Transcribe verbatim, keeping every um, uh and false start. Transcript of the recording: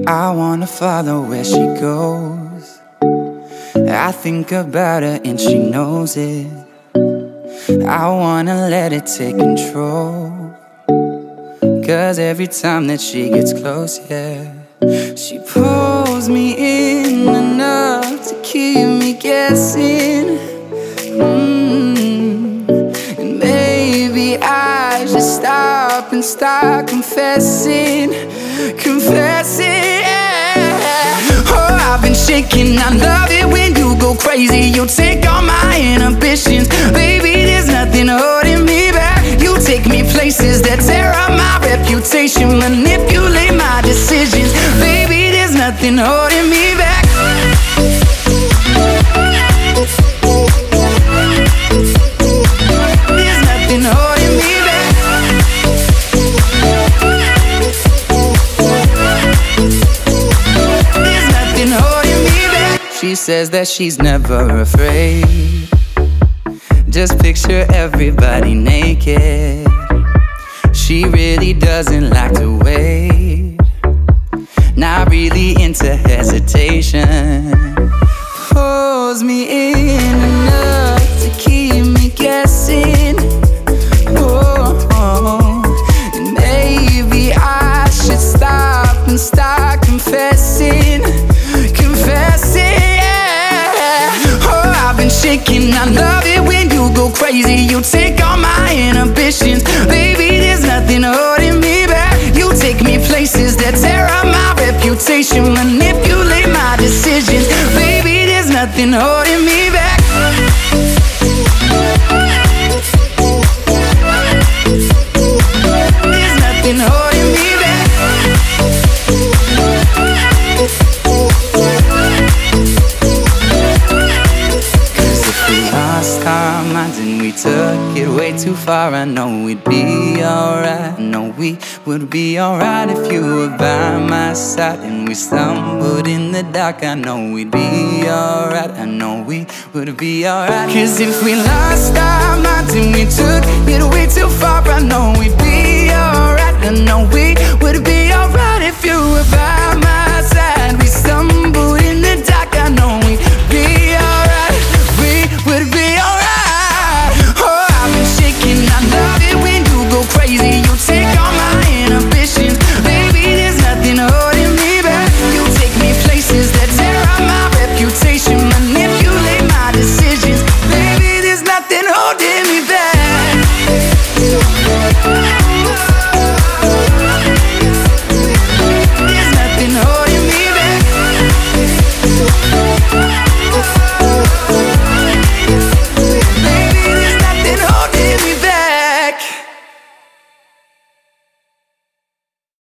I wanna follow where she goes. I think about her and she knows it. I wanna let it take control. Cause every time that she gets close, yeah, she pulls me in enough to keep me guessing. mm. And maybe I should stop and start confessing. Confessing, yeah. Oh, I've been shaking, I love it when you go crazy. You take all my inhibitions. Baby, there's nothing holding me back. You take me places that tear up my reputation, manipulate my decisions. Baby, there's nothing holding me back. There's nothing holding me back. There's nothing holding me back. She says that she's never afraid. Just picture everybody naked. She really doesn't like to wait. Not really into hesitation. Pulls me in enough to keep me guessing. Oh, oh. And maybe I should stop and start confessing. Confessing, yeah. Oh, I've been shaking, I love it when you go crazy. You take all my inhibitions. Baby, there's nothing holding me back. You take me places that tear up my reputation, manipulate my decisions. Baby, there's nothing holding me back. There's nothing holding me back. Cause if we lost our minds and we took it way too far, I know we'd be alright. I know we would be alright if you were by my side. And we stumbled in the dark, I know we'd be alright. I know we would be alright. Cause if we lost our minds and we took it way too far, I know we'd be alright. I know we would be